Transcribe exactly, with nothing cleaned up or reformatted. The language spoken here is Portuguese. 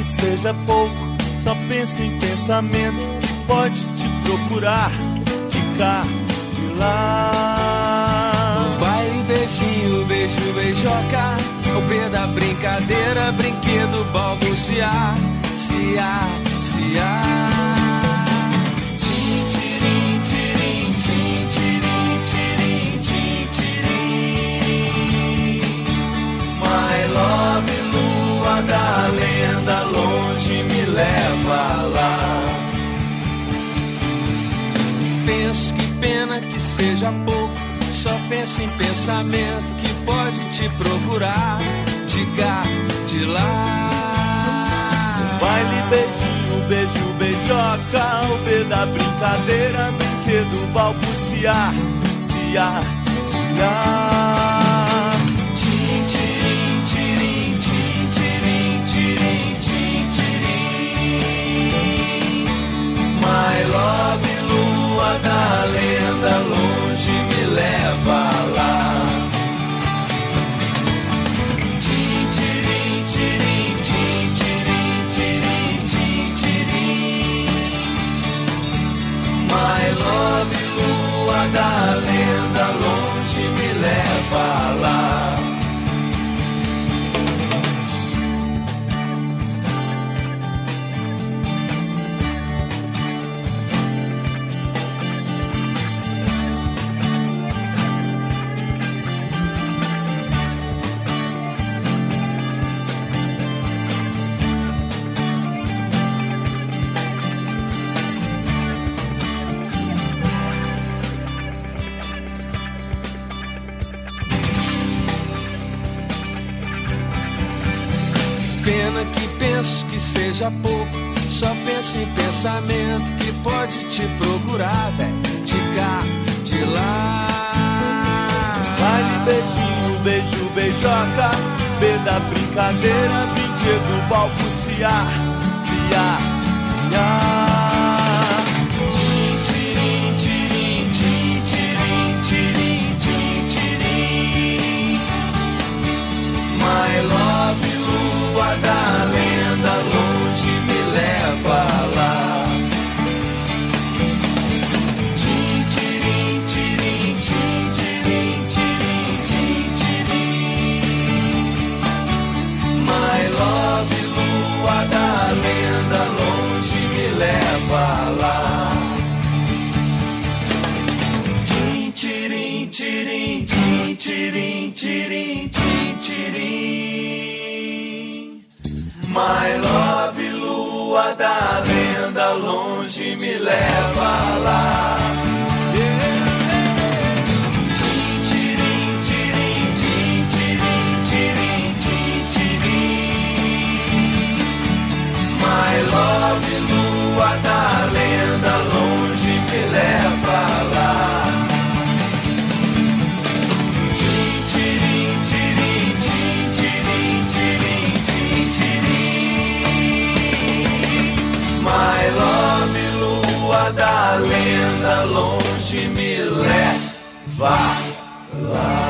seja pouco, só penso em pensamento que pode te procurar de cá, de lá. O baile, beijinho, beijo, beijoca, ao pé da brincadeira, brinquedo, balbuciar, se há, se há. Tim, tirim, tirim, tim, tirim, tirim, tim, tirim. My love, lua da lenda, longe me leva lá. Penso que pena que seja pouco, só penso em pensamento que pode te procurar de cá, de lá. Baile, beijinho, beijo, beijoca, o B da brincadeira, brinquedo, balbuciar, se há, se há. Tim, tirim, tirim, tim, tirim, tirim, tim, tirim. My love, lua da lenda, longe me leva lá. Tim, tirim, tirim, tim, tirim, tirim, tim, tirim. My love, lua da lenda, longe me leva lá. Pena que penso que seja pouco, só penso em pensamento que pode te procurar, velho, de cá, de lá. Baile, beijinho, beijo, beijoca, B da brincadeira, brinquedo, balbuciar, se há, se há. Tim, tirim, tirim, tim, tirim, tirim, tim, tirim. My love, lua da lenda, longe me leva lá. Tim, tirim, tirim, tim, tirim, tirim, tim, tirim. My love, lua da lenda, longe me leva lá. Tim, tirim, tirim, tim, tirim, tirim, tim, tirim. My love, lua da lenda, longe me leva lá. Tim, tirim, tirim, tim, tirim, tirim, tim, tirim. My love, lua da lenda, longe me leva lá. Tim, tirim, tirim, tim, tirim, tirim, tim, tirim. My love, lua da lenda, longe me leva lá.